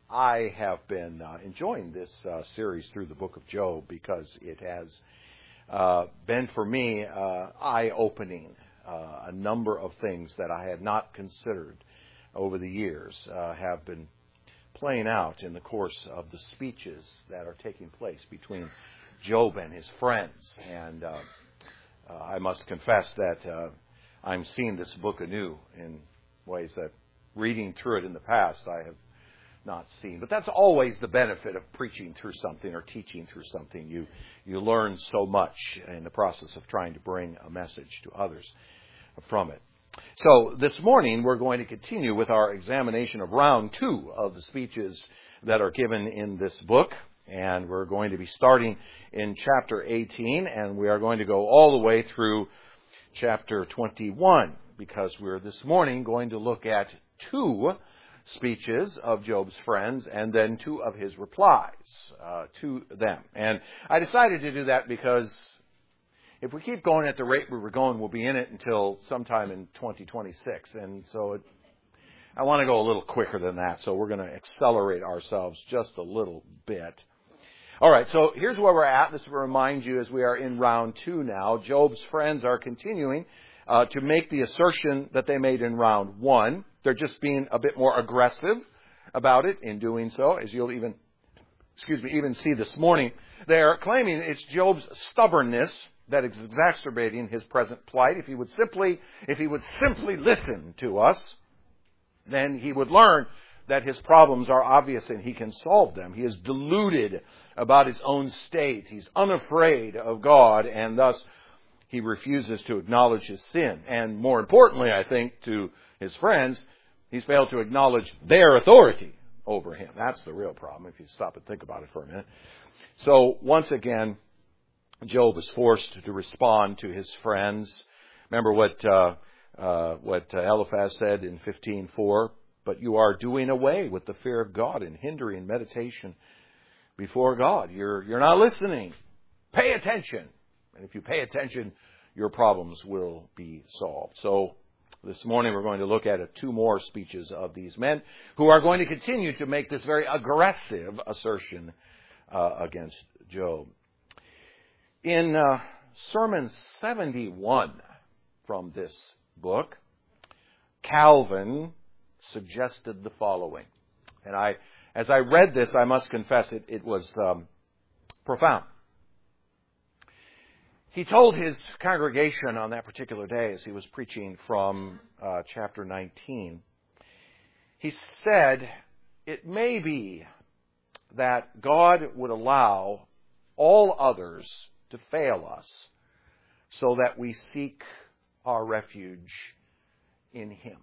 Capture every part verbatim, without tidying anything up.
I have been uh, enjoying this uh, series through the book of Job because it has uh, been for me uh, eye-opening. Uh, a number of things that I had not considered over the years uh, have been playing out in the course of the speeches that are taking place between Job and his friends. And uh, uh, I must confess that uh, I'm seeing this book anew in ways that reading through it in the past I have not seen. But that's always the benefit of preaching through something or teaching through something. You you learn so much in the process of trying to bring a message to others from it. So this morning we're going to continue with our examination of round two of the speeches that are given in this book. And we're going to be starting in chapter eighteen, and we are going to go all the way through chapter twenty-one, because we're this morning going to look at two speeches of Job's friends and then two of his replies uh, to them. And I decided to do that because if we keep going at the rate we were going, we'll be in it until sometime in twenty twenty-six. And so it, I want to go a little quicker than that, so we're going to accelerate ourselves just a little bit. All right, so here's where we're at. This will remind you as we are in round two now. Job's friends are continuing uh, to make the assertion that they made in round one. They're just being a bit more aggressive about it in doing so, as you'll even, excuse me, even see this morning. They're claiming it's Job's stubbornness that is exacerbating his present plight. If he would simply, if he would simply listen to us, then he would learn that his problems are obvious and he can solve them. He is deluded about his own state. He's unafraid of God, and thus he refuses to acknowledge his sin. And more importantly, I think, to his friends, he's failed to acknowledge their authority over him. That's the real problem, if you stop and think about it for a minute. So once again, Job is forced to respond to his friends. Remember what uh, uh, what Eliphaz said in fifteen four. But you are doing away with the fear of God and hindering meditation before God. You're you're not listening. Pay attention. And if you pay attention, your problems will be solved. So this morning we're going to look at two more speeches of these men who are going to continue to make this very aggressive assertion uh, against Job. In uh, Sermon seventy-one from this book, Calvin suggested the following. And I, as I read this, I must confess it, it was um, profound. He told his congregation on that particular day, as he was preaching from uh, chapter nineteen, he said, it may be that God would allow all others to fail us so that we seek our refuge in Him.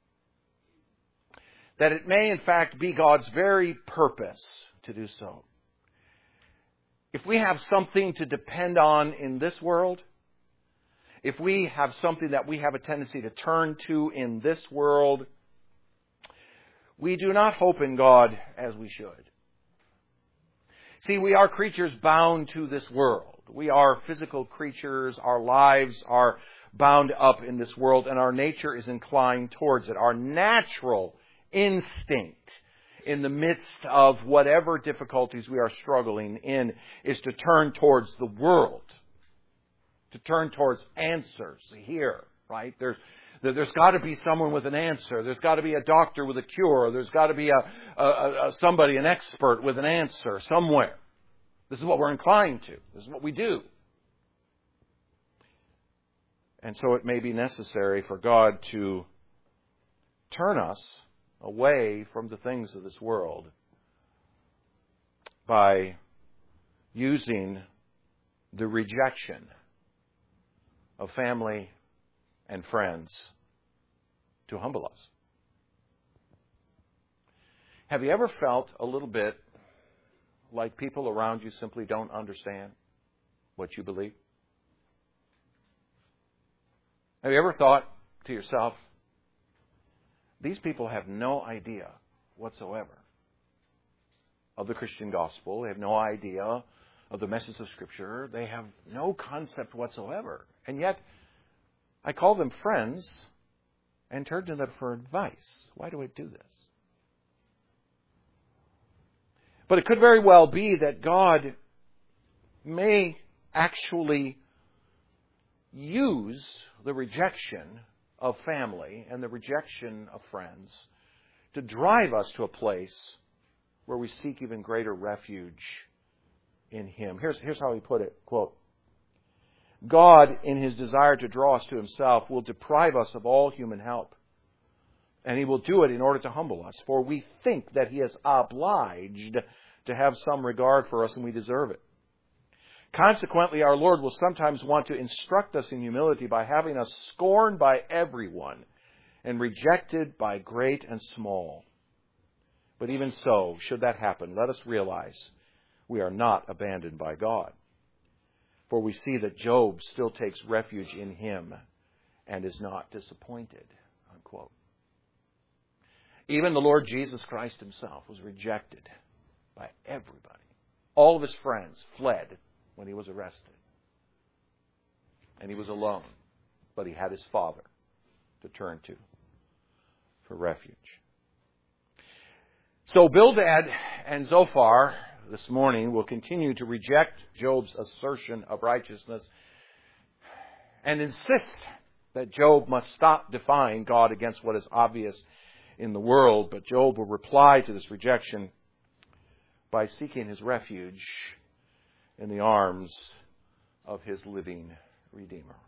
That it may, in fact, be God's very purpose to do so. If we have something to depend on in this world, if we have something that we have a tendency to turn to in this world, we do not hope in God as we should. See, we are creatures bound to this world. We are physical creatures. Our lives are bound up in this world, and our nature is inclined towards it. Our natural instinct in the midst of whatever difficulties we are struggling in is to turn towards the world, to turn towards answers here, right? There's there's got to be someone with an answer. There's got to be a doctor with a cure. There's got to be a, a, a somebody, an expert with an answer somewhere. This is what we're inclined to. This is what we do. And so it may be necessary for God to turn us away from the things of this world by using the rejection of family and friends to humble us. Have you ever felt a little bit like people around you simply don't understand what you believe? Have you ever thought to yourself, these people have no idea whatsoever of the Christian gospel. They have no idea of the message of Scripture. They have no concept whatsoever. And yet, I call them friends and turn to them for advice. Why do I do this? But it could very well be that God may actually use the rejection of family and the rejection of friends to drive us to a place where we seek even greater refuge in Him. Here's, here's how he put it, quote, God, in His desire to draw us to Himself, will deprive us of all human help. And He will do it in order to humble us. For we think that He is obliged to have some regard for us, and we deserve it. Consequently, our Lord will sometimes want to instruct us in humility by having us scorned by everyone and rejected by great and small. But even so, should that happen, let us realize we are not abandoned by God. For we see that Job still takes refuge in Him and is not disappointed. Unquote. Even the Lord Jesus Christ Himself was rejected by everybody. All of His friends fled when He was arrested. And He was alone. But He had His Father to turn to for refuge. So Bildad and Zophar this morning will continue to reject Job's assertion of righteousness and insist that Job must stop defying God against what is obvious in the world. But Job will reply to this rejection by seeking his refuge in the arms of his living Redeemer.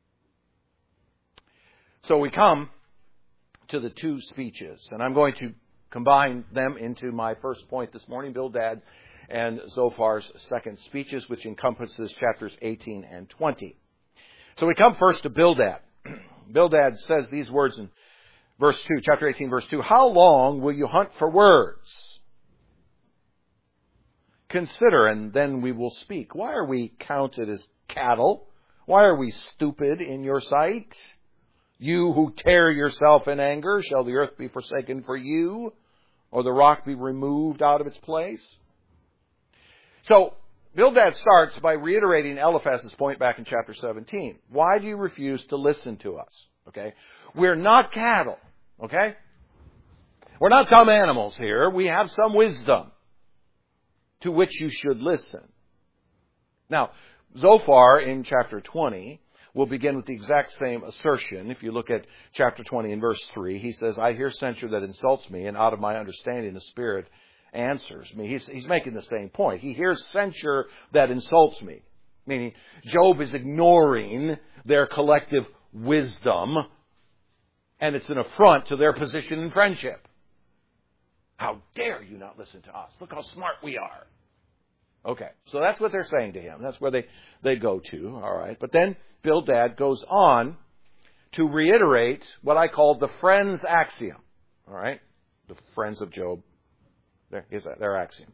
So we come to the two speeches, and I'm going to combine them into my first point this morning, Bildad and Zophar's second speeches, which encompasses chapters eighteen and twenty. So we come first to Bildad. Bildad says these words in verse two, chapter eighteen, verse two, "How long will you hunt for words? Consider, and then we will speak. Why are we counted as cattle? Why are we stupid in your sight? You who tear yourself in anger, shall the earth be forsaken for you, or the rock be removed out of its place?" So, Bildad starts by reiterating Eliphaz's point back in chapter seventeen. Why do you refuse to listen to us? Okay? We're not cattle. Okay? We're not dumb animals here. We have some wisdom to which you should listen. Now, Zophar in chapter twenty will begin with the exact same assertion. If you look at chapter twenty in verse three, he says, "I hear censure that insults me, and out of my understanding the Spirit answers me." He's, he's making the same point. He hears censure that insults me. Meaning, Job is ignoring their collective wisdom, and it's an affront to their position in friendship. How dare you not listen to us? Look how smart we are. Okay, so that's what they're saying to him. That's where they, they go to, all right. But then Bildad goes on to reiterate what I call the friends' axiom, all right. The friends of Job, there is their axiom.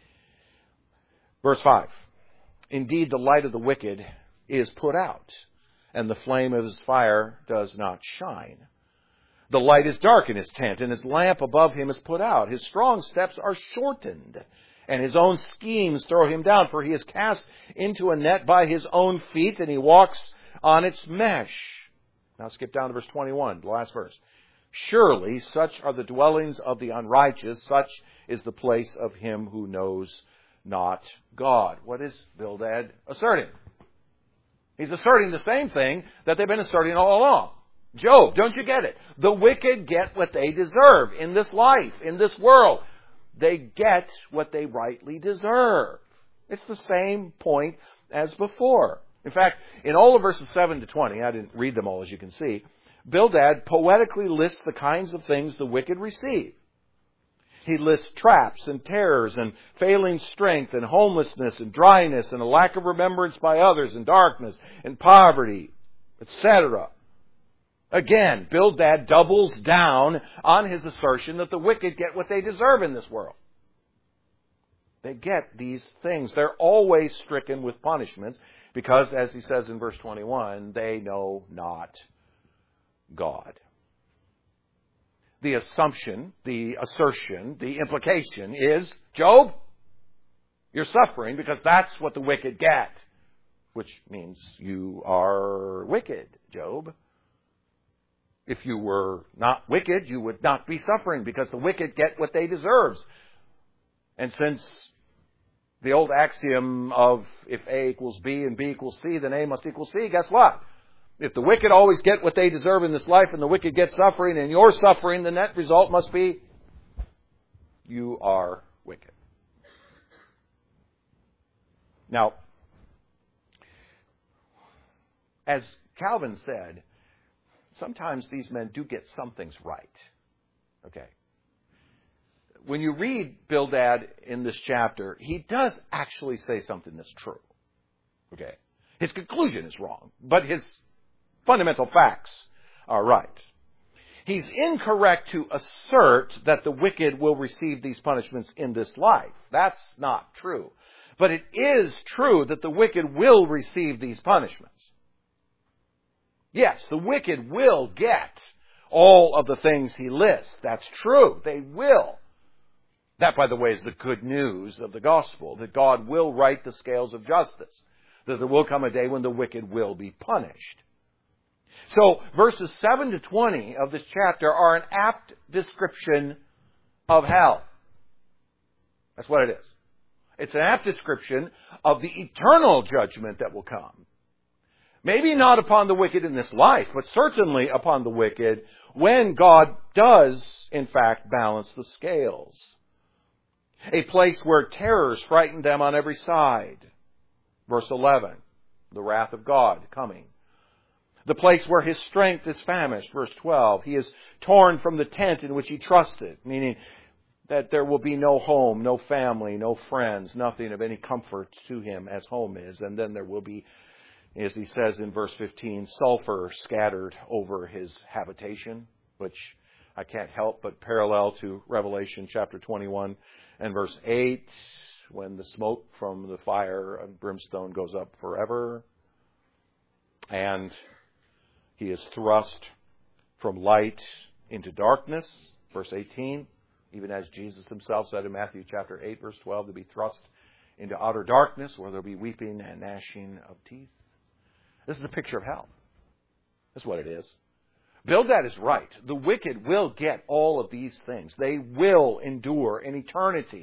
Verse five, "Indeed, the light of the wicked is put out, and the flame of his fire does not shine. The light is dark in his tent, and his lamp above him is put out. His strong steps are shortened, and his own schemes throw him down, for he is cast into a net by his own feet, and he walks on its mesh." Now skip down to verse twenty-one, the last verse. "Surely such are the dwellings of the unrighteous, such is the place of him who knows not God." What is Bildad asserting? He's asserting the same thing that they've been asserting all along. Job, don't you get it? The wicked get what they deserve in this life, in this world. They get what they rightly deserve. It's the same point as before. In fact, in all of verses seven to twenty, I didn't read them all as you can see, Bildad poetically lists the kinds of things the wicked receive. He lists traps and terrors and failing strength and homelessness and dryness and a lack of remembrance by others and darkness and poverty, et cetera. Again, Bildad doubles down on his assertion that the wicked get what they deserve in this world. They get these things. They're always stricken with punishments because, as he says in verse twenty-one, they know not God. The assumption, the assertion, the implication is, Job, you're suffering because that's what the wicked get, which means you are wicked, Job. If you were not wicked, you would not be suffering because the wicked get what they deserve. And since the old axiom of if A equals B and B equals C, then A must equal C, guess what? If the wicked always get what they deserve in this life and the wicked get suffering and you're suffering, the net result must be you are wicked. Now, as Calvin said, sometimes these men do get some things right. Okay. When you read Bildad in this chapter, he does actually say something that's true. Okay. His conclusion is wrong, but his fundamental facts are right. He's incorrect to assert that the wicked will receive these punishments in this life. That's not true. But it is true that the wicked will receive these punishments. Yes, the wicked will get all of the things he lists. That's true. They will. That, by the way, is the good news of the gospel, that God will right the scales of justice, that there will come a day when the wicked will be punished. So, verses seven to twenty of this chapter are an apt description of hell. That's what it is. It's an apt description of the eternal judgment that will come. Maybe not upon the wicked in this life, but certainly upon the wicked when God does, in fact, balance the scales. A place where terrors frighten them on every side. Verse eleven, the wrath of God coming. The place where his strength is famished. Verse twelve, he is torn from the tent in which he trusted, meaning that there will be no home, no family, no friends, nothing of any comfort to him as home is. And then there will be, as he says in verse fifteen, sulfur scattered over his habitation, which I can't help but parallel to Revelation chapter twenty-one and verse eight, when the smoke from the fire and brimstone goes up forever. And he is thrust from light into darkness, verse eighteen, even as Jesus himself said in Matthew chapter eight, verse twelve, to be thrust into outer darkness where there will be weeping and gnashing of teeth. This is a picture of hell. That's what it is. Bildad is right. The wicked will get all of these things. They will endure an eternity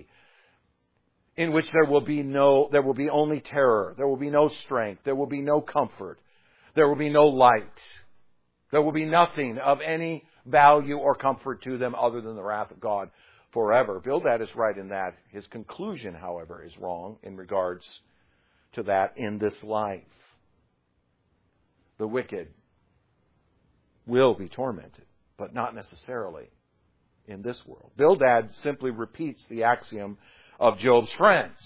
in which there will be no, there will be only terror. There will be no strength. There will be no comfort. There will be no light. There will be nothing of any value or comfort to them other than the wrath of God forever. Bildad is right in that. His conclusion, however, is wrong in regards to that in this life. The wicked will be tormented, but not necessarily in this world. Bildad simply repeats the axiom of Job's friends.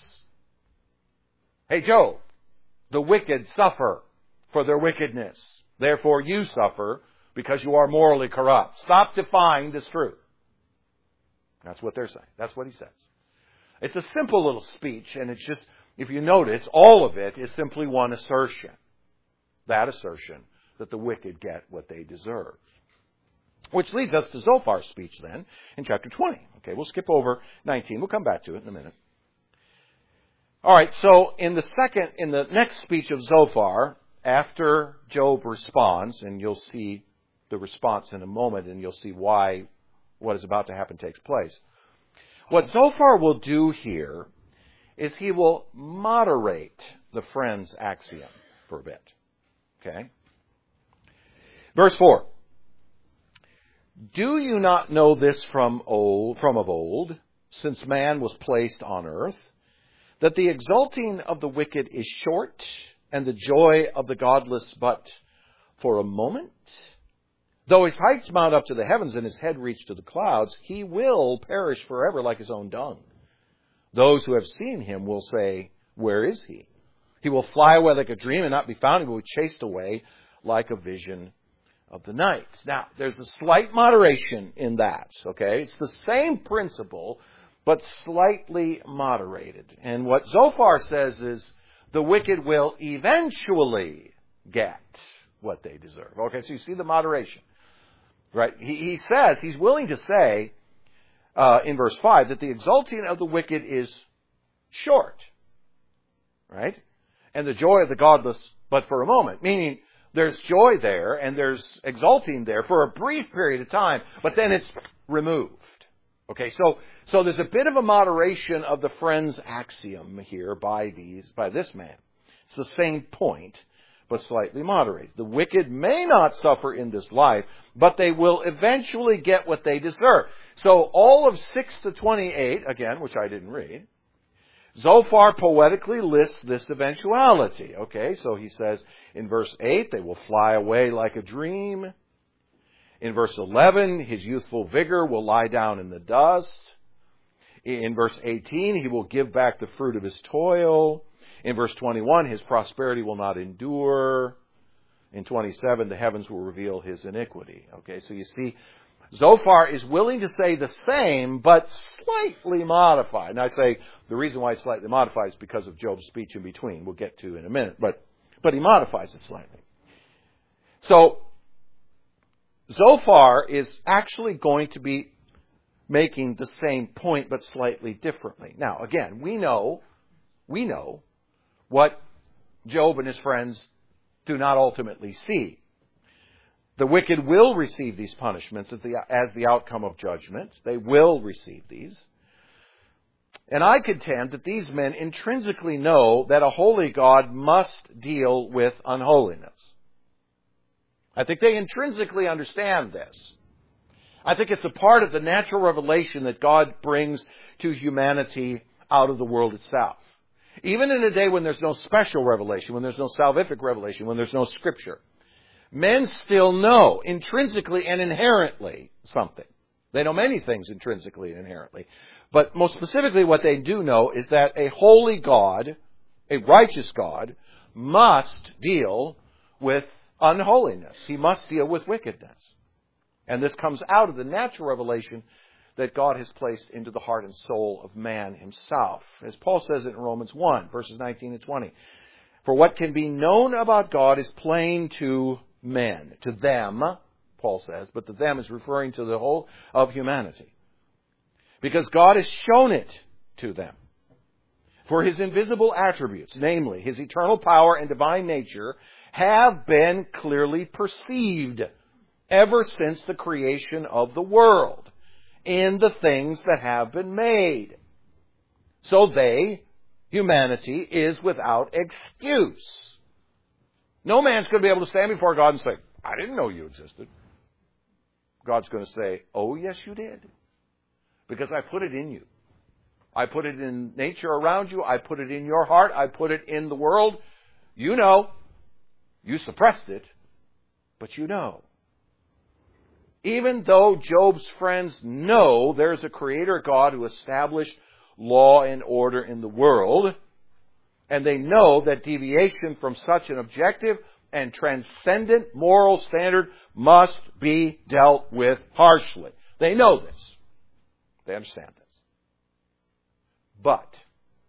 Hey, Job, the wicked suffer for their wickedness. Therefore, you suffer because you are morally corrupt. Stop defying this truth. That's what they're saying. That's what he says. It's a simple little speech, and it's just, if you notice, all of it is simply one assertion. That assertion that the wicked get what they deserve. Which leads us to Zophar's speech then in chapter twenty. Okay, we'll skip over nineteen. We'll come back to it in a minute. All right, so in the second, in the next speech of Zophar, after Job responds, and you'll see the response in a moment, and you'll see why what is about to happen takes place. What Zophar will do here is he will moderate the friend's axiom for a bit. Okay? Verse four. Do you not know this from old, from of old, since man was placed on earth, that the exulting of the wicked is short, and the joy of the godless but for a moment? Though his heights mount up to the heavens and his head reach to the clouds, he will perish forever like his own dung. Those who have seen him will say, where is he? He will fly away like a dream and not be found. He will be chased away like a vision of the night. Now, there's a slight moderation in that, okay? It's the same principle, but slightly moderated. And what Zophar says is, the wicked will eventually get what they deserve. Okay, so you see the moderation. Right? He, he says, he's willing to say, uh, in verse five, that the exulting of the wicked is short. Right? And the joy of the godless, but for a moment. Meaning, there's joy there, and there's exulting there for a brief period of time, but then it's removed. Okay, so so there's a bit of a moderation of the friend's axiom here by these by this man. It's the same point, but slightly moderated. The wicked may not suffer in this life, but they will eventually get what they deserve. So all of six to twenty-eight, again, which I didn't read, Zophar poetically lists this eventuality. Okay, so he says in verse eight, they will fly away like a dream. In verse eleven, his youthful vigor will lie down in the dust. In verse eighteen, he will give back the fruit of his toil. In verse twenty-one, his prosperity will not endure. In twenty-seven, the heavens will reveal his iniquity. Okay, so you see, Zophar is willing to say the same, but slightly modified. And I say the reason why it's slightly modified is because of Job's speech in between. We'll get to in a minute. But, but he modifies it slightly. So, Zophar is actually going to be making the same point, but slightly differently. Now, again, we know, we know what Job and his friends do not ultimately see. The wicked will receive these punishments as the, as the outcome of judgment. They will receive these. And I contend that these men intrinsically know that a holy God must deal with unholiness. I think they intrinsically understand this. I think it's a part of the natural revelation that God brings to humanity out of the world itself. Even in a day when there's no special revelation, when there's no salvific revelation, when there's no scripture, men still know intrinsically and inherently something. They know many things intrinsically and inherently. But most specifically what they do know is that a holy God, a righteous God, must deal with unholiness. He must deal with wickedness. And this comes out of the natural revelation that God has placed into the heart and soul of man himself. As Paul says in Romans one, verses nineteen and twenty. For what can be known about God is plain to men, to them, Paul says, but the them is referring to the whole of humanity. Because God has shown it to them. For his invisible attributes, namely his eternal power and divine nature, have been clearly perceived ever since the creation of the world in the things that have been made. So they, humanity, is without excuse. No man's going to be able to stand before God and say, I didn't know you existed. God's going to say, oh, yes, you did. Because I put it in you. I put it in nature around you. I put it in your heart. I put it in the world. You know. You suppressed it, but you know. Even though Job's friends know there's a creator God who established law and order in the world, and they know that deviation from such an objective and transcendent moral standard must be dealt with harshly. They know this. They understand this. But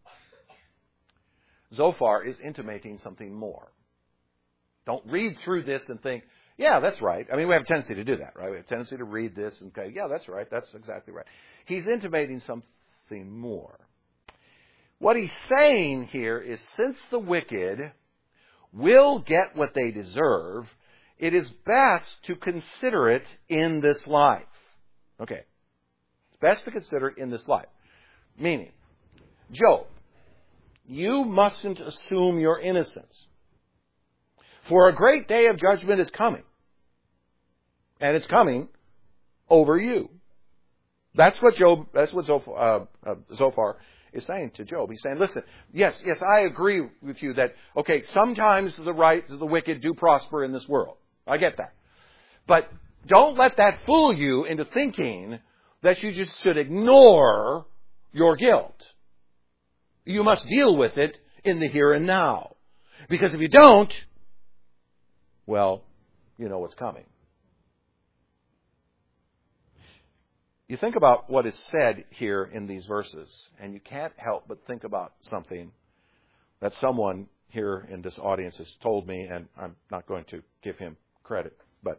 Zophar is intimating something more. Don't read through this and think, yeah, that's right. I mean, we have a tendency to do that, right? We have a tendency to read this and say, yeah, that's right. That's exactly right. He's intimating something more. What he's saying here is, since the wicked will get what they deserve, it is best to consider it in this life. Okay. It's best to consider it in this life. Meaning, Job, you mustn't assume your innocence. For a great day of judgment is coming. And it's coming over you. That's what Job, that's what Zophar, uh, uh, Zophar is saying to Job. He's saying, listen, yes, yes, I agree with you that, okay, sometimes the right, the wicked do prosper in this world. I get that. But don't let that fool you into thinking that you just should ignore your guilt. You must deal with it in the here and now. Because if you don't, well, you know what's coming. You think about what is said here in these verses, and you can't help but think about something that someone here in this audience has told me, and I'm not going to give him credit, but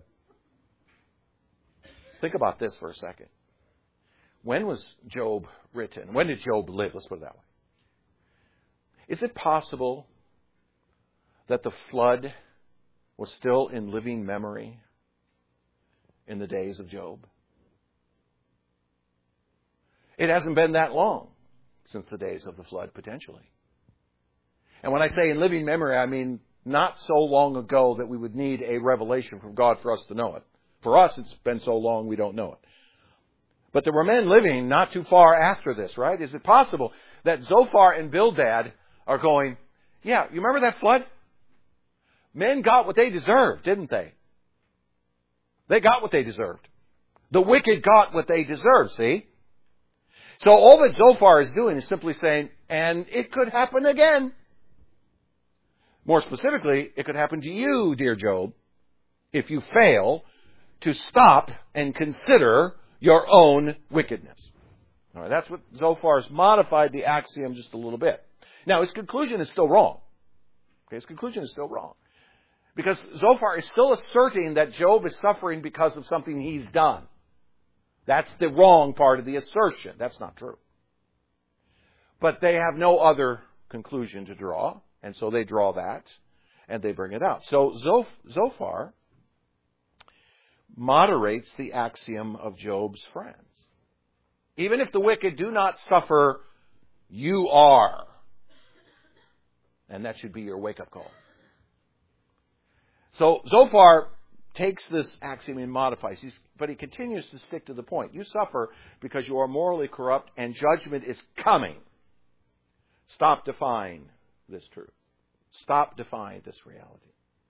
think about this for a second. When was Job written? When did Job live? Let's put it that way. Is it possible that the flood was still in living memory in the days of Job? It hasn't been that long since the days of the flood, potentially. And when I say in living memory, I mean not so long ago that we would need a revelation from God for us to know it. For us, it's been so long we don't know it. But there were men living not too far after this, right? Is it possible that Zophar and Bildad are going, yeah, you remember that flood? Men got what they deserved, didn't they? They got what they deserved. The wicked got what they deserved, see? So all that Zophar is doing is simply saying, and it could happen again. More specifically, it could happen to you, dear Job, if you fail to stop and consider your own wickedness. All right, that's what Zophar's modified the axiom just a little bit. Now, his conclusion is still wrong. Okay, his conclusion is still wrong. Because Zophar is still asserting that Job is suffering because of something he's done. That's the wrong part of the assertion. That's not true. But they have no other conclusion to draw, and so they draw that, and they bring it out. So Zoph- Zophar moderates the axiom of Job's friends. Even if the wicked do not suffer, you are. And that should be your wake-up call. So Zophar takes this axiom and modifies it, but he continues to stick to the point. You suffer because you are morally corrupt and judgment is coming. Stop defying this truth. Stop defying this reality.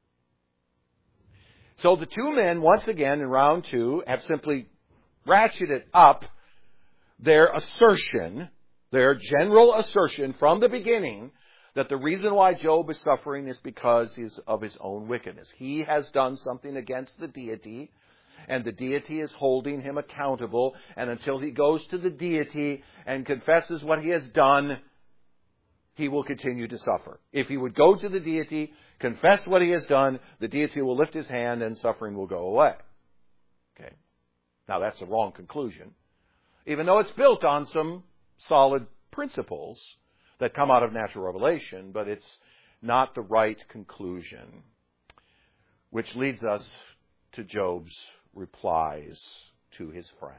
So the two men, once again, in round two, have simply ratcheted up their assertion, their general assertion from the beginning, that the reason why Job is suffering is because of his own wickedness. He has done something against the deity, and the deity is holding him accountable, and until he goes to the deity and confesses what he has done, he will continue to suffer. If he would go to the deity, confess what he has done, the deity will lift his hand and suffering will go away. Okay. Now that's a wrong conclusion, even though it's built on some solid principles that come out of natural revelation, but it's not the right conclusion. Which leads us to Job's replies to his friends.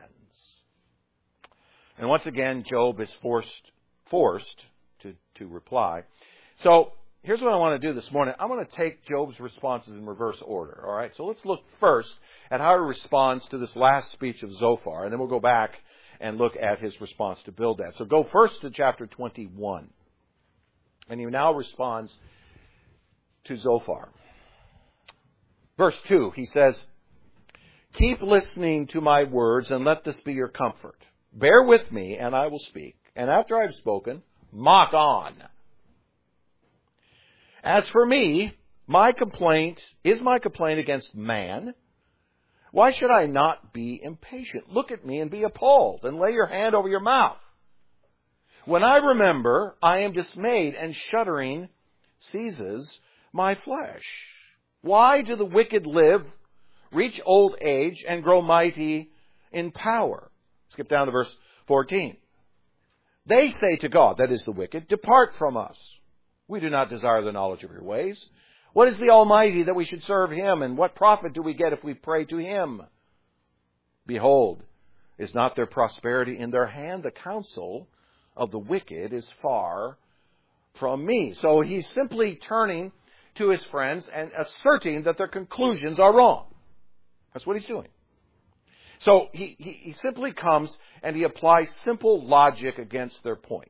And once again, Job is forced, forced to, to reply. So here's what I want to do this morning. I want to take Job's responses in reverse order. All right. So let's look first at how he responds to this last speech of Zophar, and then we'll go back and look at his response to Bildad. So go first to chapter twenty-one. And he now responds to Zophar. Verse two, he says, "Keep listening to my words and let this be your comfort. Bear with me and I will speak. And after I have spoken, mock on. As for me, my complaint is my complaint against man. Why should I not be impatient? Look at me and be appalled, and lay your hand over your mouth. When I remember, I am dismayed, and shuddering seizes my flesh. Why do the wicked live, reach old age, and grow mighty in power?" Skip down to verse fourteen. "They say to God," that is the wicked, "Depart from us. We do not desire the knowledge of your ways. What is the Almighty that we should serve Him? And what profit do we get if we pray to Him? Behold, is not their prosperity in their hand? The counsel of the wicked is far from me." So he's simply turning to his friends and asserting that their conclusions are wrong. That's what he's doing. So he, he, he simply comes and he applies simple logic against their point.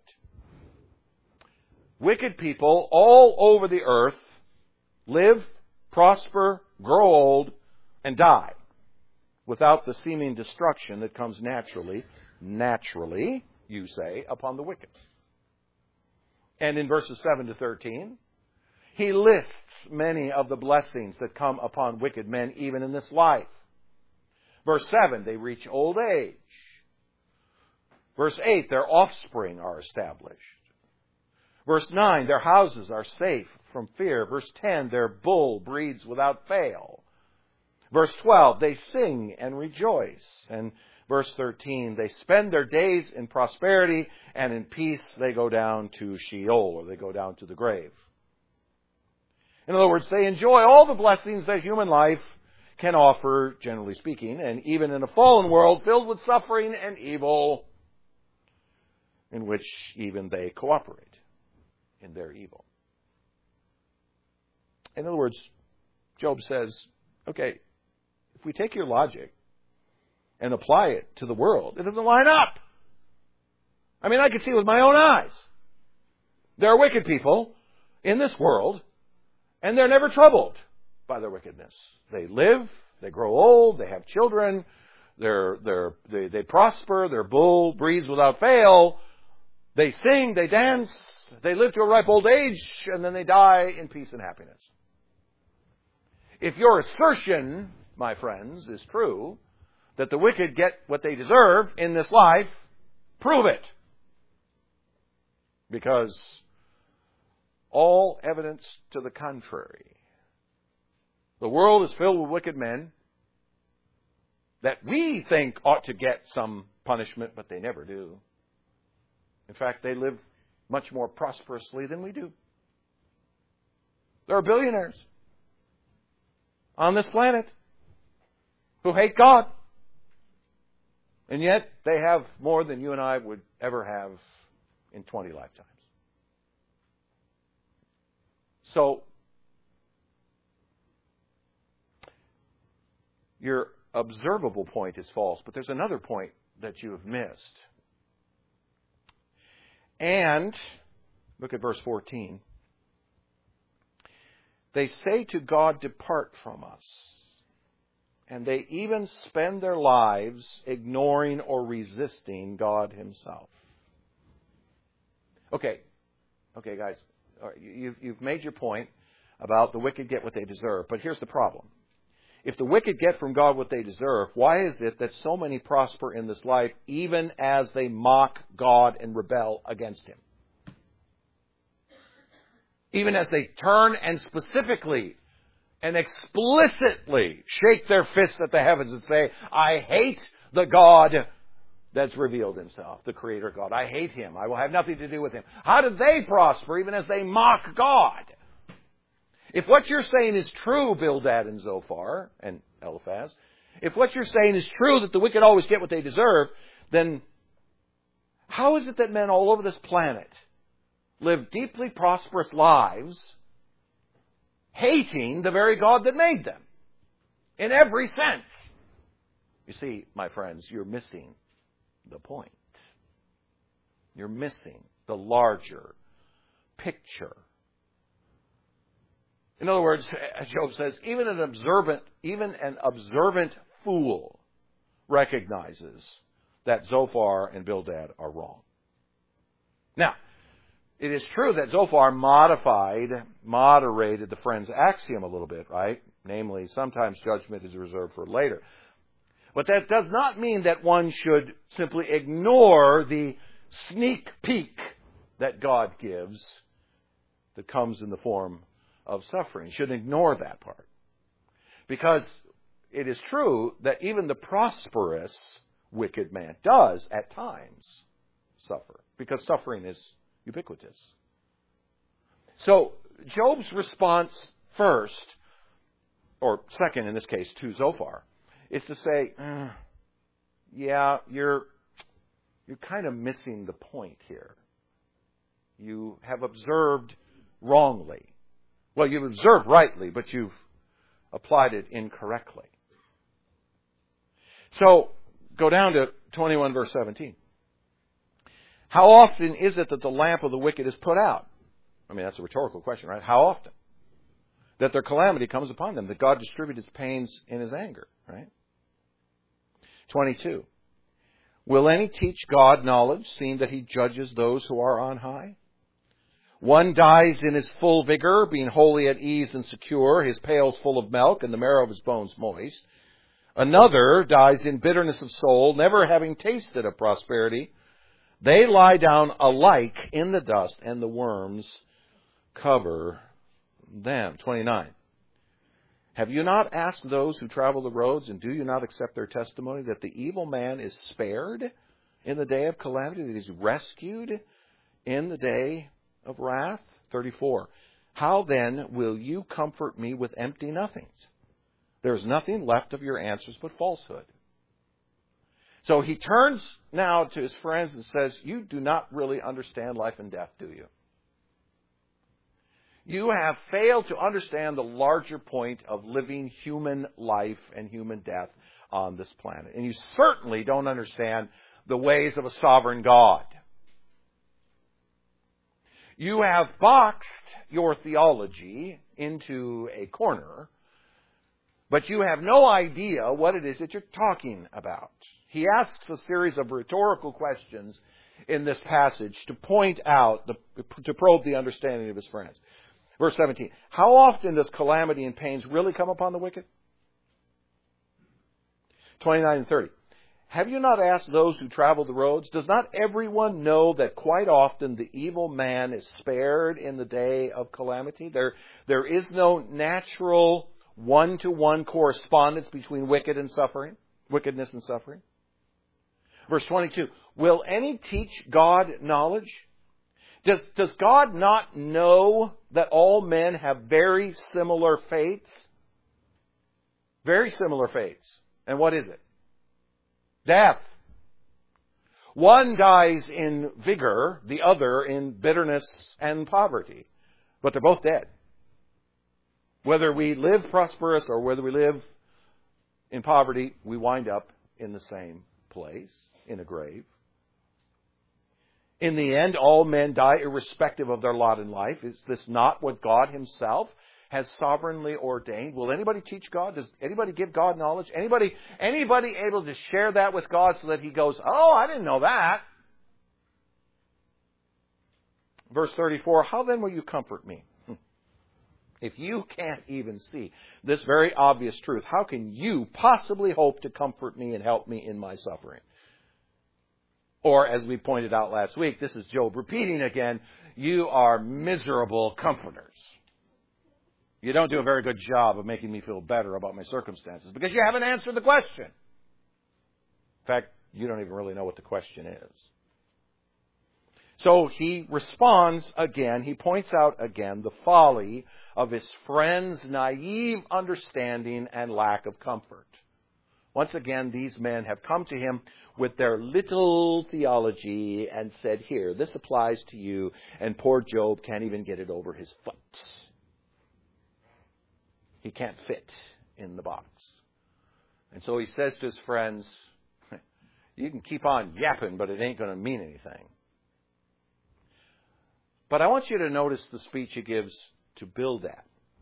Wicked people all over the earth live, prosper, grow old, and die without the seeming destruction that comes naturally, naturally, you say, upon the wicked. And in verses seven to thirteen, he lists many of the blessings that come upon wicked men even in this life. Verse seven, they reach old age. Verse eight, their offspring are established. Verse nine, their houses are safe from fear. Verse ten, their bull breeds without fail. Verse twelve, they sing and rejoice. And verse thirteen, they spend their days in prosperity, and in peace they go down to Sheol, or they go down to the grave. In other words, they enjoy all the blessings that human life can offer, generally speaking, and even in a fallen world filled with suffering and evil. in which even they cooperate in their evil. In other words, Job says, okay, if we take your logic and apply it to the world, it doesn't line up. I mean, I can see with my own eyes. There are wicked people in this world, and they're never troubled by their wickedness. They live, they grow old, they have children, they're, they're, they, they prosper, their bull breathes without fail, they sing, they dance, they live to a ripe old age, and then they die in peace and happiness. If your assertion, my friends, is true, that the wicked get what they deserve in this life, prove it. Because all evidence to the contrary. The world is filled with wicked men that we think ought to get some punishment, but they never do. In fact, they live much more prosperously than we do. There are billionaires on this planet who hate God. And yet they have more than you and I would ever have in twenty lifetimes. So, your observable point is false, but there's another point that you have missed. And, look at verse fourteen. They say to God, depart from us. And they even spend their lives ignoring or resisting God Himself. Okay, okay, guys, you've, you've made your point about the wicked get what they deserve, but here's the problem. If the wicked get from God what they deserve, why is it that so many prosper in this life even as they mock God and rebel against Him? Even as they turn and specifically and explicitly shake their fists at the heavens and say, I hate the God that's revealed Himself, the Creator God. I hate Him. I will have nothing to do with Him. How do they prosper even as they mock God? If what you're saying is true, Bildad and Zophar and Eliphaz, if what you're saying is true that the wicked always get what they deserve, then how is it that men all over this planet live deeply prosperous lives hating the very God that made them in every sense? You see, my friends, you're missing the point. You're missing the larger picture. In other words, as Job says, even an observant, even an observant fool recognizes that Zophar and Bildad are wrong. Now, it is true that Zophar modified, moderated the friend's axiom a little bit, right? Namely, sometimes judgment is reserved for later. But that does not mean that one should simply ignore the sneak peek that God gives that comes in the form of suffering. You shouldn't ignore that part. Because it is true that even the prosperous wicked man does at times suffer. Because suffering is ubiquitous. So, Job's response first, or second in this case to Zophar, is to say, uh, yeah, you're, you're kind of missing the point here. You have observed wrongly. Well, you've observed rightly, but you've applied it incorrectly. So, go down to twenty-one verse seventeen. How often is it that the lamp of the wicked is put out? I mean, that's a rhetorical question, right? How often? That their calamity comes upon them, that God distributes His pains in His anger, right? twenty-two. Will any teach God knowledge, seeing that He judges those who are on high? One dies in his full vigor, being wholly at ease and secure, his pails full of milk, and the marrow of his bones moist. Another dies in bitterness of soul, never having tasted of prosperity. They lie down alike in the dust, and the worms cover them. twenty-nine. Have you not asked those who travel the roads, and do you not accept their testimony, that the evil man is spared in the day of calamity, that he's rescued in the day of wrath? thirty-four. How then will you comfort me with empty nothings? There is nothing left of your answers but falsehood. So he turns now to his friends and says, you do not really understand life and death, do you? You have failed to understand the larger point of living human life and human death on this planet. And you certainly don't understand the ways of a sovereign God. You have boxed your theology into a corner, but you have no idea what it is that you're talking about. He asks a series of rhetorical questions in this passage to point out, the, to probe the understanding of his friends. Verse seventeen, how often does calamity and pains really come upon the wicked? twenty-nine and thirty, have you not asked those who travel the roads? Does not everyone know that quite often the evil man is spared in the day of calamity? There, there is no natural one-to-one correspondence between wicked and suffering, wickedness and suffering. Verse twenty-two, will any teach God knowledge? Does, does God not know that all men have very similar fates? Very similar fates. And what is it? Death. One dies in vigor, the other in bitterness and poverty. But they're both dead. Whether we live prosperous or whether we live in poverty, we wind up in the same place, in a grave. In the end, all men die irrespective of their lot in life. Is this not what God himself has sovereignly ordained? Will anybody teach God? Does anybody give God knowledge? Anybody, anybody able to share that with God so that he goes, oh, I didn't know that. Verse thirty-four, how then will you comfort me? If you can't even see this very obvious truth, how can you possibly hope to comfort me and help me in my suffering? Or, as we pointed out last week, this is Job repeating again, you are miserable comforters. You don't do a very good job of making me feel better about my circumstances because you haven't answered the question. In fact, you don't even really know what the question is. So he responds again. He points out again the folly of his friend's naive understanding and lack of comfort. Once again, these men have come to him with their little theology and said, here, this applies to you, and poor Job can't even get it over his foot. He can't fit in the box. And so he says to his friends, you can keep on yapping, but it ain't going to mean anything. But I want you to notice the speech he gives to Bildad.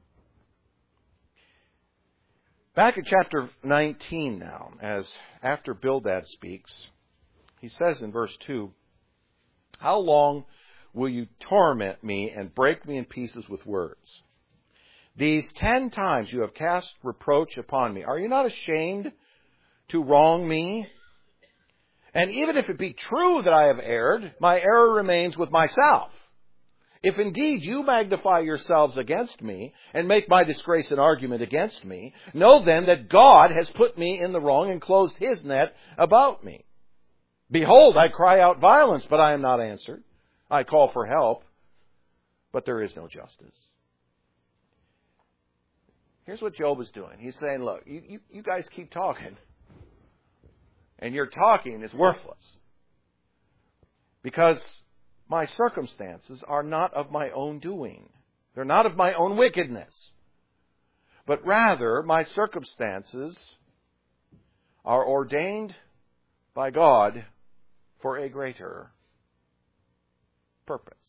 Back in chapter nineteen now, as after Bildad speaks, he says in verse two, how long will you torment me and break me in pieces with words? These ten times you have cast reproach upon me. Are you not ashamed to wrong me? And even if it be true that I have erred, my error remains with myself. If indeed you magnify yourselves against me and make my disgrace an argument against me, know then that God has put me in the wrong and closed his net about me. Behold, I cry out violence, but I am not answered. I call for help, but there is no justice. Here's what Job is doing. He's saying, look, you, you, you guys keep talking, and your talking is worthless. Because my circumstances are not of my own doing. They're not of my own wickedness. But rather, my circumstances are ordained by God for a greater purpose.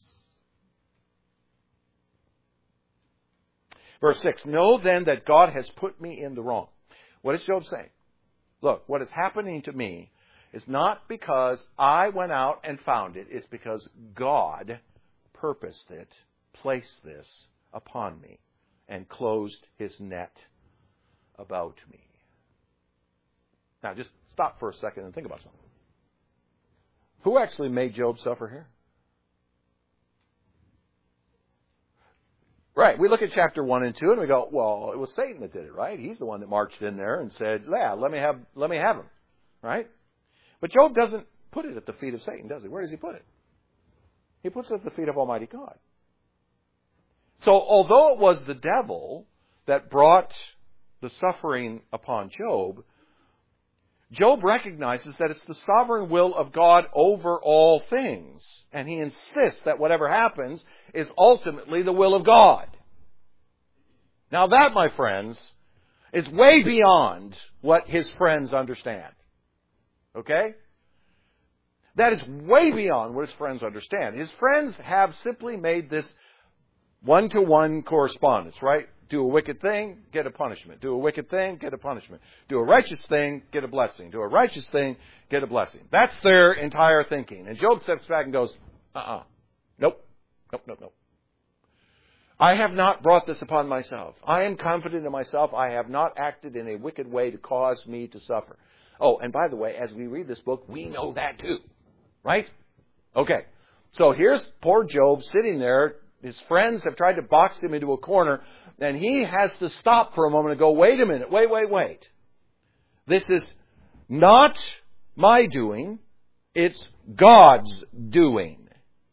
Verse six, know then that God has put me in the wrong. What is Job saying? Look, what is happening to me is not because I went out and found it. It's because God purposed it, placed this upon me, and closed his net about me. Now, just stop for a second and think about something. Who actually made Job suffer here? Right, we look at chapter one and two and we go, well, it was Satan that did it, right? He's the one that marched in there and said, yeah, let me have, let me have him, right? But Job doesn't put it at the feet of Satan, does he? Where does he put it? He puts it at the feet of Almighty God. So although it was the devil that brought the suffering upon Job, Job recognizes that it's the sovereign will of God over all things. And he insists that whatever happens is ultimately the will of God. Now that, my friends, is way beyond what his friends understand. Okay? That is way beyond what his friends understand. His friends have simply made this one-to-one correspondence, right? Do a wicked thing, get a punishment. Do a wicked thing, get a punishment. Do a righteous thing, get a blessing. Do a righteous thing, get a blessing. That's their entire thinking. And Job steps back and goes, uh-uh. Nope. Nope, nope, nope. I have not brought this upon myself. I am confident in myself. I have not acted in a wicked way to cause me to suffer. Oh, and by the way, as we read this book, we know that too. Right? Okay. So here's poor Job sitting there. His friends have tried to box him into a corner, and he has to stop for a moment and go, wait a minute, wait, wait, wait. This is not my doing. It's God's doing.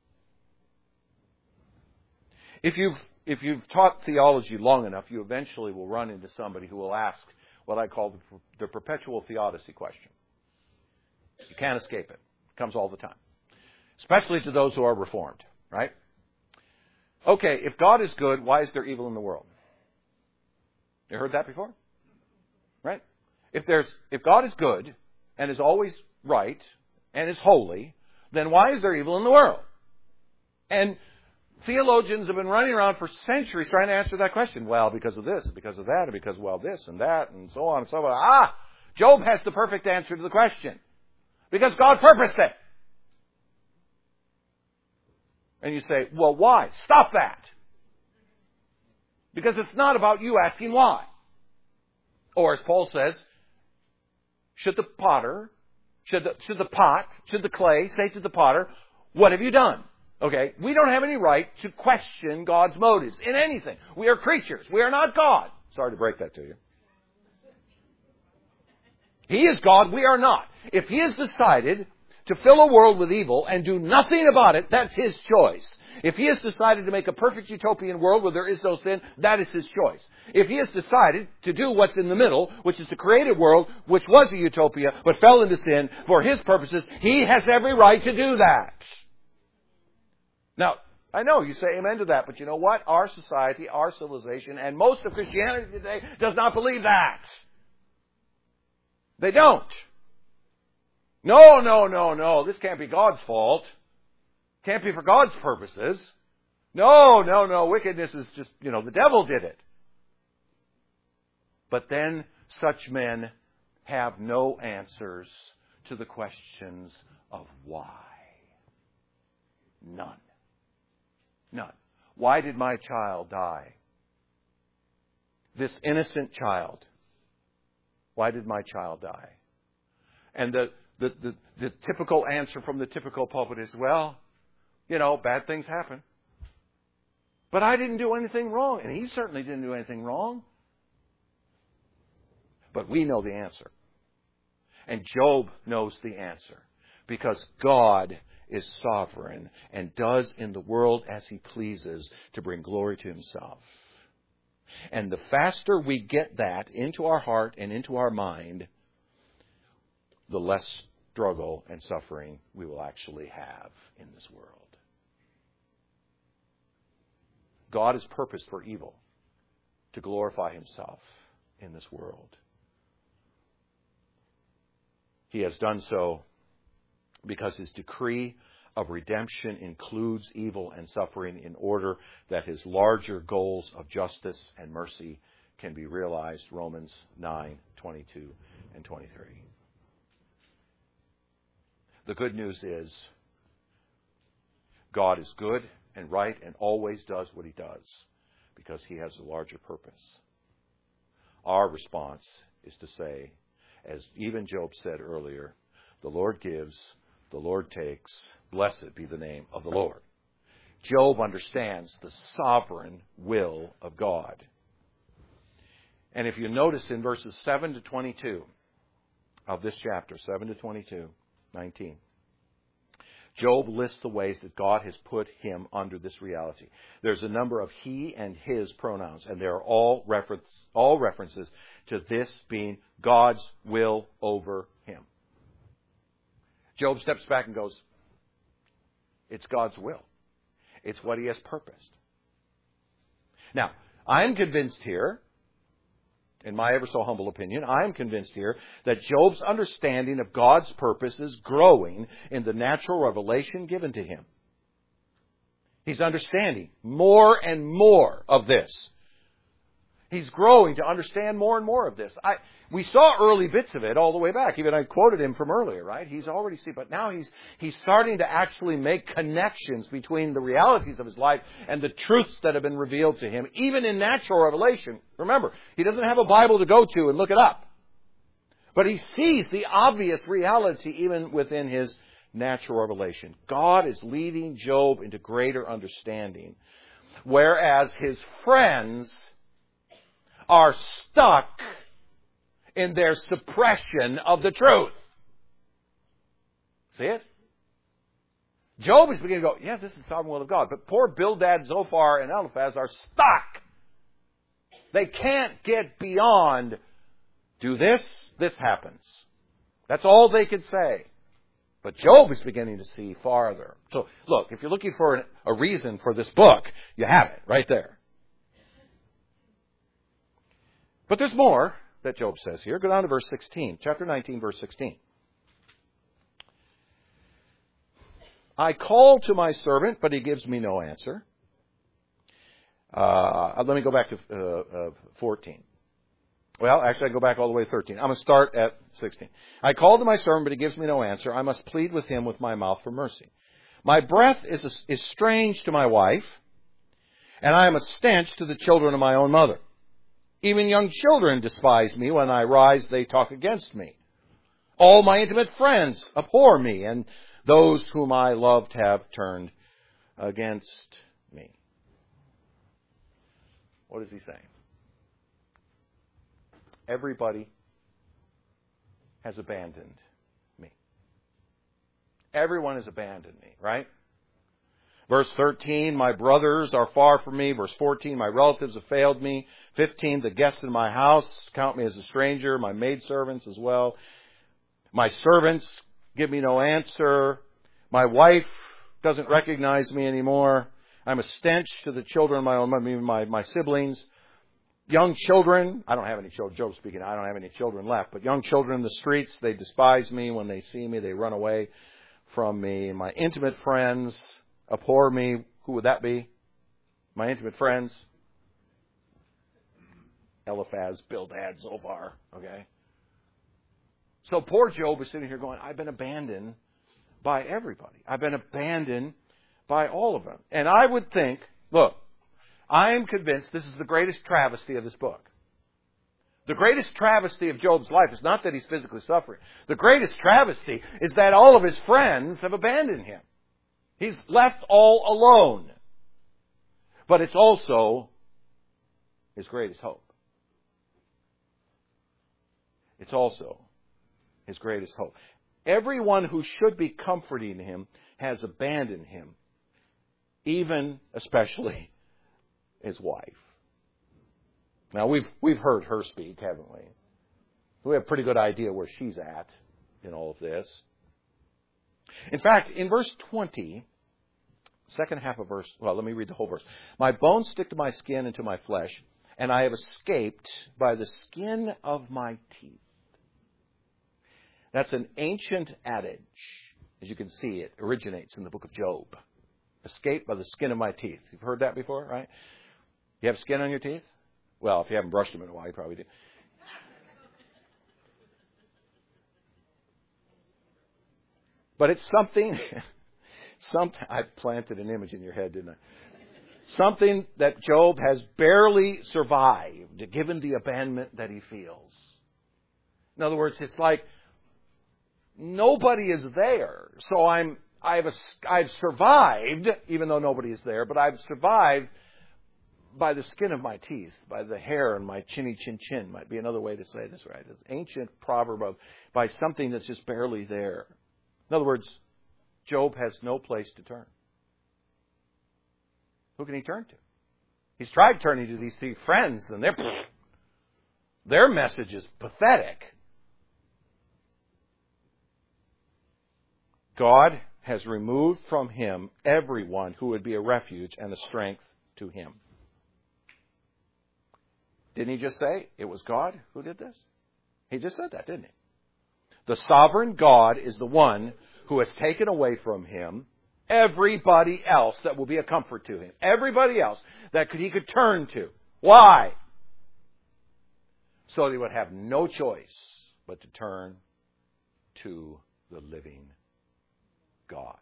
If you've, if you've taught theology long enough, you eventually will run into somebody who will ask what I call the, the perpetual theodicy question. You can't escape it. It comes all the time. Especially to those who are reformed, right? Okay, if God is good, why is there evil in the world? You heard that before? Right? If there's, if God is good and is always right and is holy, then why is there evil in the world? And theologians have been running around for centuries trying to answer that question. Well, because of this, and because of that, and because, well, this and that, and so on and so on. Ah! Job has the perfect answer to the question. Because God purposed it. And you say, well, why? Stop that. Because it's not about you asking why. Or as Paul says, should the potter, should the, should the pot, should the clay say to the potter, what have you done? Okay, we don't have any right to question God's motives in anything. We are creatures. We are not God. Sorry to break that to you. He is God. We are not. If He has decided to fill a world with evil and do nothing about it, that's His choice. If He has decided to make a perfect utopian world where there is no sin, that is His choice. If He has decided to do what's in the middle, which is to create a world which was a utopia but fell into sin for His purposes, He has every right to do that. Now, I know you say amen to that, but you know what? Our society, our civilization, and most of Christianity today does not believe that. They don't. No, no, no, no. This can't be God's fault. Can't be for God's purposes. No, no, no. Wickedness is just, you know, the devil did it. But then such men have no answers to the questions of why. None. None. Why did my child die? This innocent child. Why did my child die? And the, the, the, the typical answer from the typical pulpit is, well, you know, bad things happen. But I didn't do anything wrong. And he certainly didn't do anything wrong. But we know the answer. And Job knows the answer. Because God is sovereign and does in the world as He pleases to bring glory to Himself. And the faster we get that into our heart and into our mind, the less struggle and suffering we will actually have in this world. God has purposed for evil to glorify Himself in this world. He has done so because His decree of redemption includes evil and suffering in order that His larger goals of justice and mercy can be realized. Romans nine, twenty-two and twenty-three. The good news is God is good and right and always does what He does because He has a larger purpose. Our response is to say, as even Job said earlier, the Lord gives, the Lord takes, blessed be the name of the Lord. Job understands the sovereign will of God. And if you notice in verses seven to twenty-two of this chapter, seven to twenty-two, nineteen, Job lists the ways that God has put him under this reality. There's a number of he and his pronouns, and they're all reference, all references to this being God's will over him. Job steps back and goes, it's God's will. It's what He has purposed. Now, I'm convinced here, in my ever so humble opinion, I'm convinced here that Job's understanding of God's purpose is growing in the natural revelation given to him. He's understanding more and more of this. He's growing to understand more and more of this. I, we saw early bits of it all the way back. Even I quoted him from earlier, right? He's already seen, but now he's he's starting to actually make connections between the realities of his life and the truths that have been revealed to him, even in natural revelation. Remember, he doesn't have a Bible to go to and look it up. But he sees the obvious reality even within his natural revelation. God is leading Job into greater understanding, whereas his friends are stuck in their suppression of the truth. See it? Job is beginning to go, yeah, this is the sovereign will of God. But poor Bildad, Zophar, and Eliphaz are stuck. They can't get beyond, do this, this happens. That's all they could say. But Job is beginning to see farther. So, look, if you're looking for a reason for this book, you have it right there. But there's more that Job says here. Go down to verse sixteen. Chapter nineteen, verse sixteen. I call to my servant, but he gives me no answer. Uh, let me go back to uh, uh, fourteen. Well, actually, I go back all the way to thirteen. I'm going to start at sixteen. I call to my servant, but he gives me no answer. I must plead with him with my mouth for mercy. My breath is, is strange to my wife, and I am a stench to the children of my own mother. Even young children despise me. When I rise, they talk against me. All my intimate friends abhor me, and those whom I loved have turned against me. What is he saying? Everybody has abandoned me. Everyone has abandoned me, right? Verse thirteen, my brothers are far from me. Verse fourteen, my relatives have failed me. fifteen, the guests in my house count me as a stranger. My maidservants as well. My servants give me no answer. My wife doesn't recognize me anymore. I'm a stench to the children of my own, I mean, my, my siblings. Young children, I don't have any children, Job speaking, I don't have any children left, but young children in the streets, they despise me. When they see me, they run away from me. My intimate friends abhor me. Who would that be? My intimate friends? Eliphaz, Bildad, Zophar. Okay? So poor Job is sitting here going, I've been abandoned by everybody. I've been abandoned by all of them. And I would think, look, I am convinced this is the greatest travesty of this book. The greatest travesty of Job's life is not that he's physically suffering. The greatest travesty is that all of his friends have abandoned him. He's left all alone. But it's also his greatest hope. It's also his greatest hope. Everyone who should be comforting him has abandoned him. Even, especially, his wife. Now, we've we've heard her speak, haven't we? We have a pretty good idea where she's at in all of this. In fact, in verse twenty, second half of verse, well, let me read the whole verse. My bones stick to my skin and to my flesh, and I have escaped by the skin of my teeth. That's an ancient adage. As you can see, it originates in the book of Job. Escape by the skin of my teeth. You've heard that before, right? You have skin on your teeth? Well, if you haven't brushed them in a while, you probably do. But it's something, some, I planted an image in your head, didn't I? Something that Job has barely survived, given the abandonment that he feels. In other words, it's like nobody is there. So I'm, I've, I've survived, even though nobody is there, but I've survived by the skin of my teeth, by the hair on my chinny chin chin, might be another way to say this, right? It's an ancient proverb of, by something that's just barely there. In other words, Job has no place to turn. Who can he turn to? He's tried turning to these three friends, and their their message is pathetic. God has removed from him everyone who would be a refuge and a strength to him. Didn't he just say it was God who did this? He just said that, didn't he? The sovereign God is the one who has taken away from him everybody else that will be a comfort to him. Everybody else that could, he could turn to. Why? So that he would have no choice but to turn to the living God.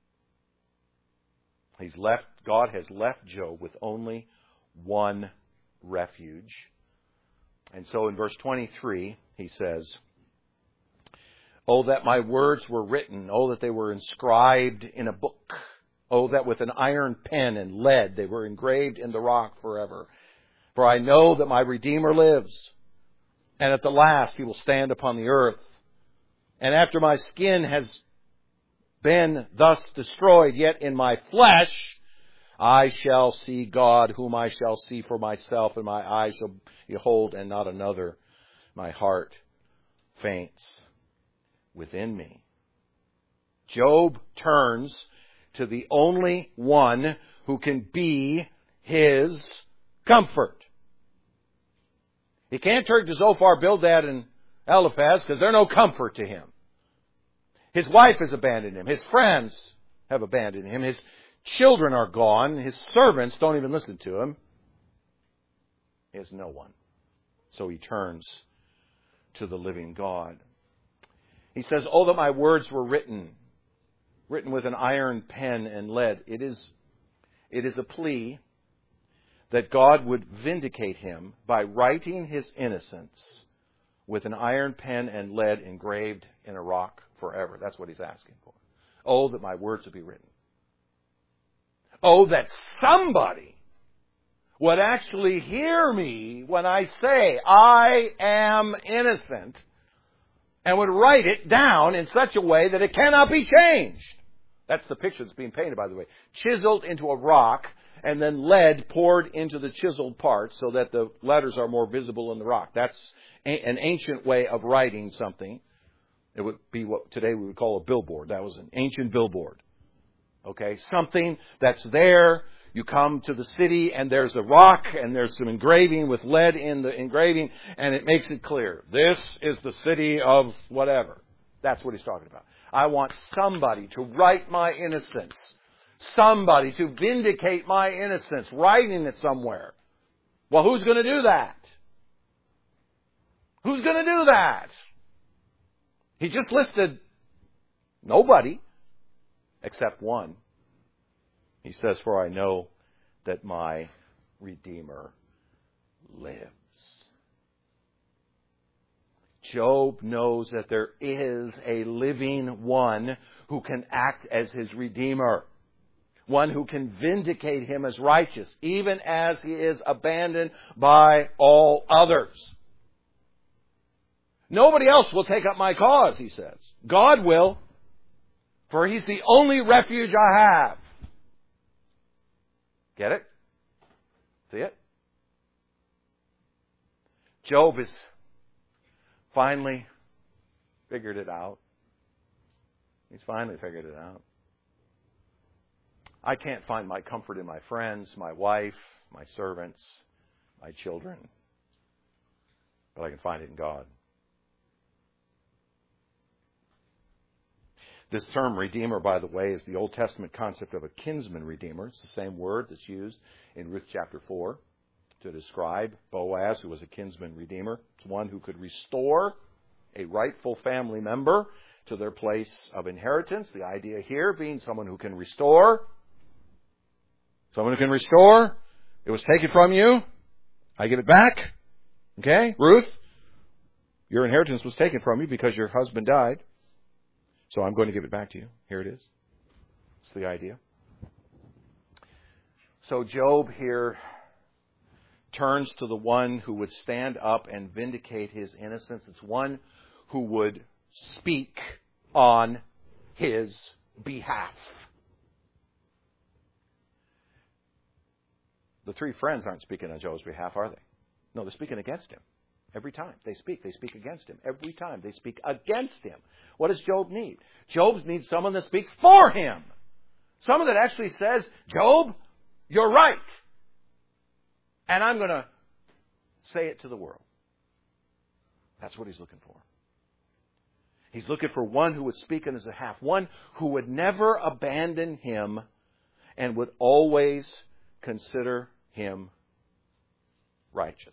He's left, God has left Job with only one refuge. And so in verse twenty-three, he says, "Oh, that my words were written. Oh, that they were inscribed in a book. Oh, that with an iron pen and lead they were engraved in the rock forever. For I know that my Redeemer lives, and at the last he will stand upon the earth. And after my skin has been thus destroyed, yet in my flesh I shall see God, whom I shall see for myself, and my eyes shall behold and not another. My heart faints within me." Job turns to the only one who can be his comfort. He can't turn to Zophar, Bildad, and Eliphaz because they're no comfort to him. His wife has abandoned him. His friends have abandoned him. His children are gone. His servants don't even listen to him. He has no one. So he turns to the living God. He says, "Oh, that my words were written, written with an iron pen and lead." It is, it is a plea that God would vindicate him by writing his innocence with an iron pen and lead engraved in a rock forever. That's what he's asking for. Oh, that my words would be written. Oh, that somebody would actually hear me when I say I am innocent, and would write it down in such a way that it cannot be changed. That's the picture that's being painted, by the way. Chiseled into a rock, and then lead poured into the chiseled part so that the letters are more visible in the rock. That's a- an ancient way of writing something. It would be what today we would call a billboard. That was an ancient billboard. Okay, something that's there. You come to the city and there's a rock and there's some engraving with lead in the engraving, and it makes it clear. This is the city of whatever. That's what he's talking about. I want somebody to write my innocence. Somebody to vindicate my innocence, writing it somewhere. Well, who's going to do that? Who's going to do that? He just listed nobody except one. He says, "For I know that my Redeemer lives." Job knows that there is a living one who can act as his Redeemer. One who can vindicate him as righteous, even as he is abandoned by all others. "Nobody else will take up my cause," he says. "God will, for he's the only refuge I have." Get it? See it? Job has finally figured it out. He's finally figured it out. I can't find my comfort in my friends, my wife, my servants, my children, but I can find it in God. This term Redeemer, by the way, is the Old Testament concept of a kinsman redeemer. It's the same word that's used in Ruth chapter four to describe Boaz, who was a kinsman redeemer. It's one who could restore a rightful family member to their place of inheritance. The idea here being someone who can restore. Someone who can restore. It was taken from you. I give it back. Okay? Ruth, your inheritance was taken from you because your husband died. So I'm going to give it back to you. Here it is. That's the idea. So Job here turns to the one who would stand up and vindicate his innocence. It's one who would speak on his behalf. The three friends aren't speaking on Job's behalf, are they? No, they're speaking against him. Every time they speak, they speak against him. Every time they speak against him. What does Job need? Job needs someone that speaks for him. Someone that actually says, Job, you're right. And I'm going to say it to the world. That's what he's looking for. He's looking for one who would speak on his behalf. One who would never abandon him and would always consider him righteous.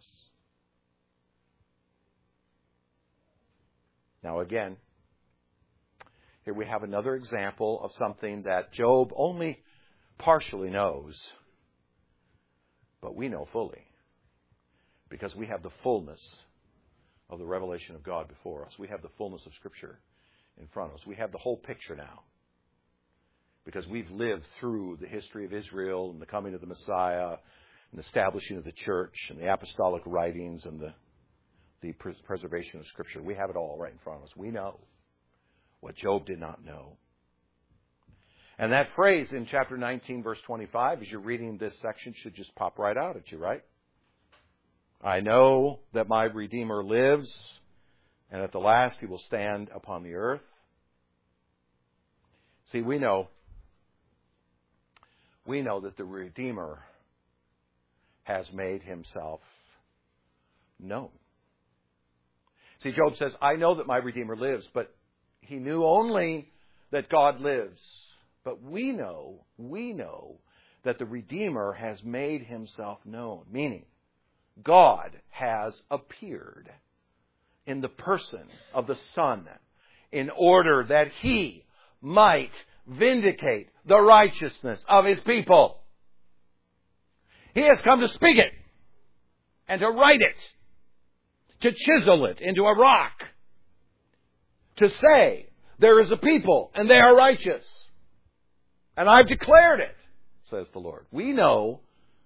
Now again, here we have another example of something that Job only partially knows, but we know fully, because we have the fullness of the revelation of God before us. We have the fullness of Scripture in front of us. We have the whole picture now, because we've lived through the history of Israel and the coming of the Messiah and the establishing of the church and the apostolic writings and the, the preservation of Scripture. We have it all right in front of us. We know what Job did not know. And that phrase in chapter nineteen, verse twenty-five, as you're reading this section, should just pop right out at you, right? I know that my Redeemer lives, and at the last he will stand upon the earth. See, we know, we know that the Redeemer has made himself known. See, Job says, I know that my Redeemer lives, but he knew only that God lives. But we know, we know that the Redeemer has made himself known. Meaning, God has appeared in the person of the Son in order that he might vindicate the righteousness of his people. He has come to speak it and to write it, to chisel it into a rock, to say, there is a people and they are righteous. And I've declared it, says the Lord. We know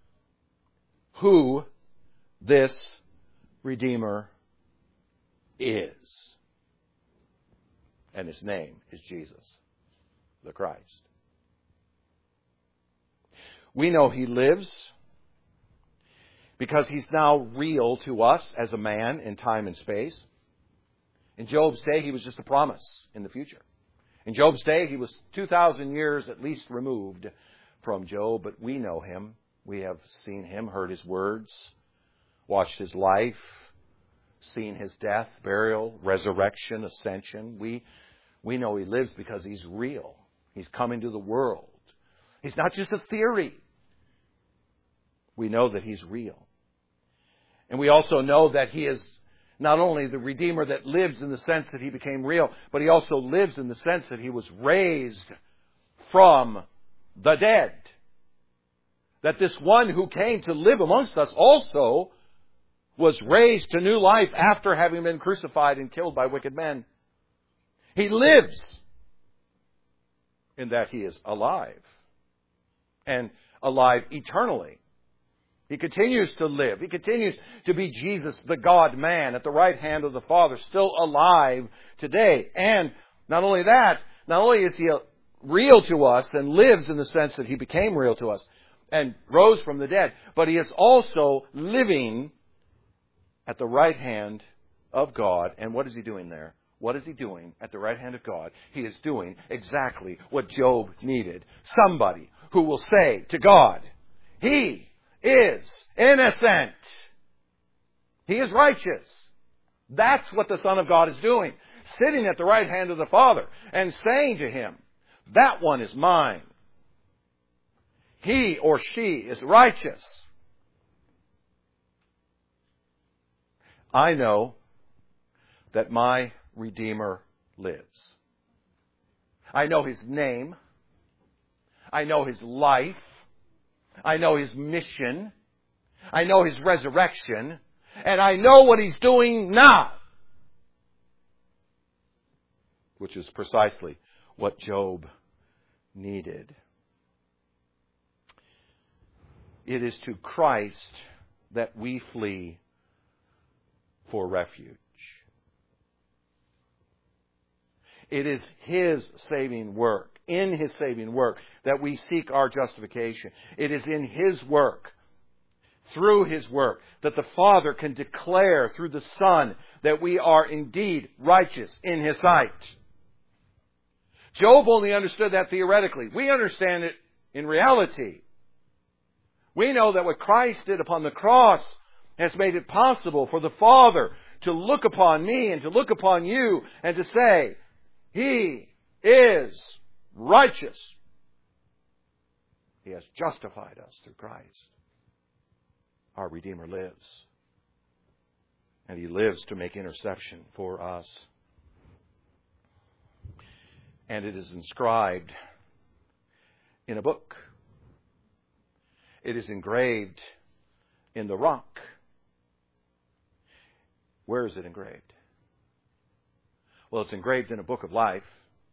who this Redeemer is. And his name is Jesus, the Christ. We know he lives because he's now real to us as a man in time and space. In Job's day, he was just a promise in the future. In Job's day, he was two thousand years at least removed from Job, but we know him. We have seen him, heard his words, watched his life, seen his death, burial, resurrection, ascension. We, we know he lives because he's real. He's come into the world. He's not just a theory. We know that he's real. And we also know that he is not only the Redeemer that lives in the sense that he became real, but he also lives in the sense that he was raised from the dead. That this one who came to live amongst us also was raised to new life after having been crucified and killed by wicked men. He lives in that he is alive, and alive eternally. He continues to live. He continues to be Jesus, the God-man, at the right hand of the Father, still alive today. And not only that, not only is he real to us and lives in the sense that he became real to us and rose from the dead, but he is also living at the right hand of God. And what is he doing there? What is he doing at the right hand of God? He is doing exactly what Job needed. Somebody who will say to God, he is innocent. He is righteous. That's what the Son of God is doing. Sitting at the right hand of the Father and saying to him, that one is mine. He or she is righteous. I know that my Redeemer lives. I know his name. I know his life. I know his mission. I know his resurrection. And I know what he's doing now. Which is precisely what Job needed. It is to Christ that we flee for refuge. It is his saving work, in his saving work, that we seek our justification. It is in his work, through His work, that the Father can declare through the Son that we are indeed righteous in His sight. Job only understood that theoretically. We understand it in reality. We know that what Christ did upon the cross has made it possible for the Father to look upon me and to look upon you and to say, He is righteous. He has justified us through Christ. Our Redeemer lives. And He lives to make intercession for us. And it is inscribed in a book. It is engraved in the rock. Where is it engraved? Well, it's engraved in a book of life,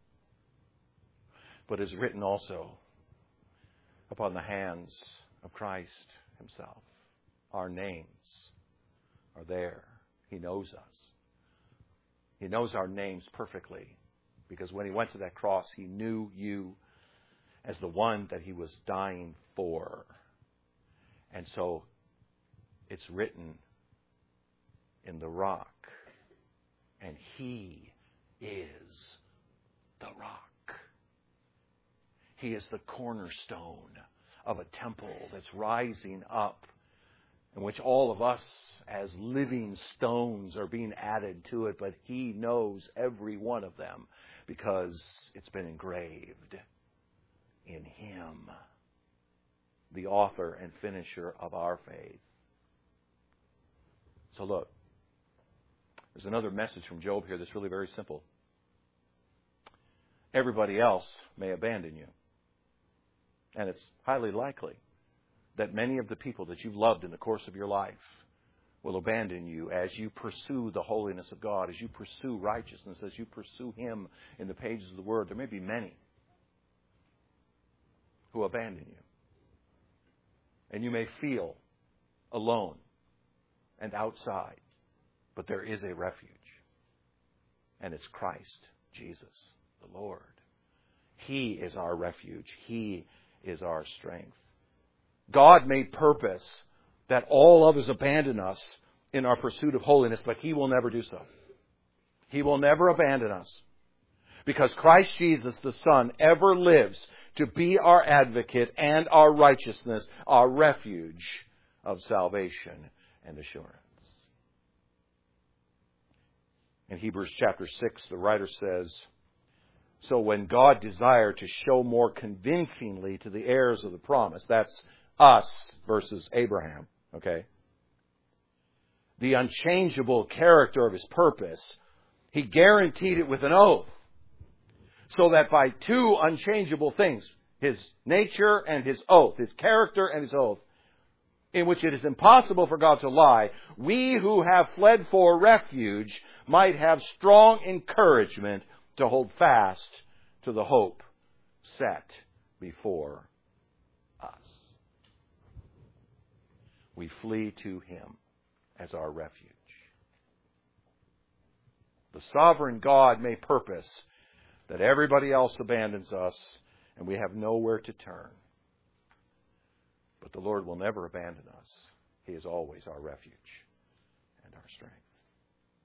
but is written also upon the hands of Christ Himself. Our names are there. He knows us. He knows our names perfectly, because when He went to that cross, He knew you as the one that He was dying for. And so it's written in the rock. And He is the rock. He is the cornerstone of a temple that's rising up, in which all of us as living stones are being added to it. But He knows every one of them because it's been engraved in Him, the author and finisher of our faith. So look, there's another message from Job here that's really very simple. Everybody else may abandon you. And it's highly likely that many of the people that you've loved in the course of your life will abandon you as you pursue the holiness of God, as you pursue righteousness, as you pursue Him in the pages of the Word. There may be many who abandon you. And you may feel alone and outside. But there is a refuge. And it's Christ Jesus, the Lord. He is our refuge. He is our strength. God made purpose that all others abandon us in our pursuit of holiness, but He will never do so. He will never abandon us. Because Christ Jesus, the Son, ever lives to be our advocate and our righteousness, our refuge of salvation and assurance. In Hebrews chapter six, the writer says, so when God desired to show more convincingly to the heirs of the promise, that's us versus Abraham, okay, the unchangeable character of His purpose, He guaranteed it with an oath. So that by two unchangeable things, His nature and His oath, His character and His oath, in which it is impossible for God to lie, we who have fled for refuge might have strong encouragement to hold fast to the hope set before us. We flee to Him as our refuge. The sovereign God may purpose that everybody else abandons us and we have nowhere to turn. But the Lord will never abandon us. He is always our refuge and our strength.